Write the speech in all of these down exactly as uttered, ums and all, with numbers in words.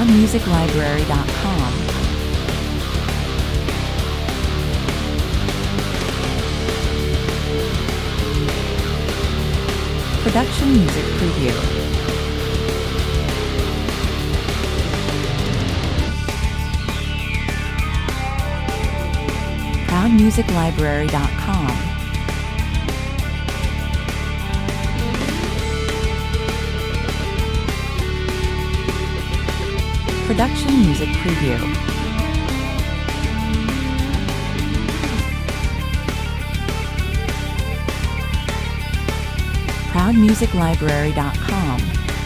proud music library dot com. Production Music Preview. proud music library dot com. Production Music Preview. proud music library dot com.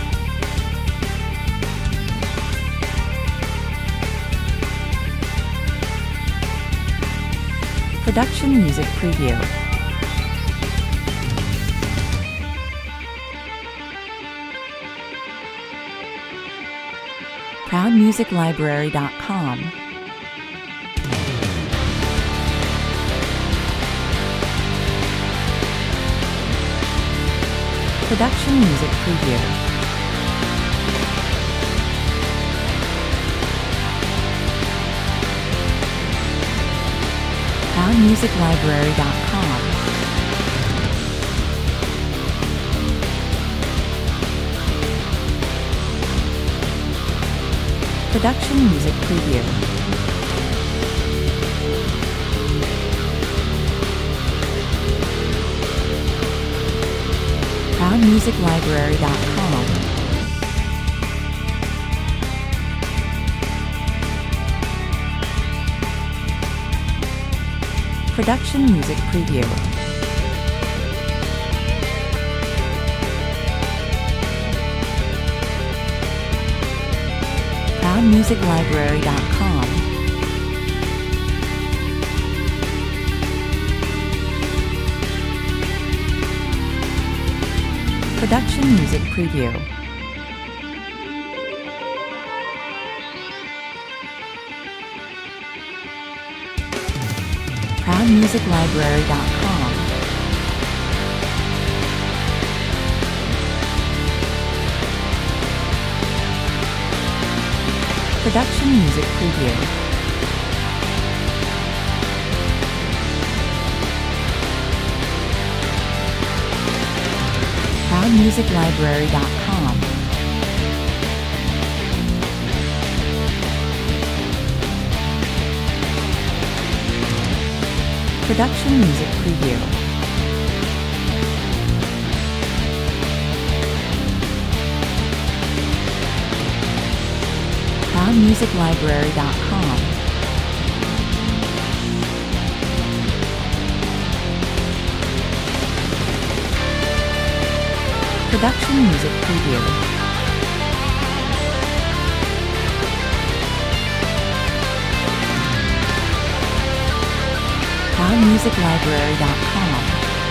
Production Music Preview. proud music library dot com. Production Music Preview. proud music library dot com. Production Music Preview. proud music library dot com. Production Music Preview. proud music library dot com. Production Music Preview. proud music library dot com. Production Music Preview. proud music library dot com. Production Music Preview. proud music library dot com. Production Music Preview. proud music library dot com.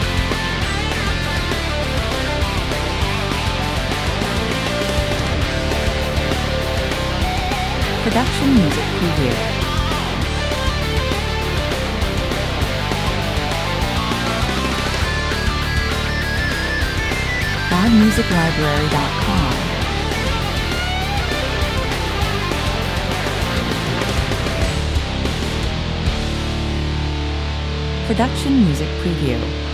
Production Music Preview. proud music library dot com. Production Music Preview.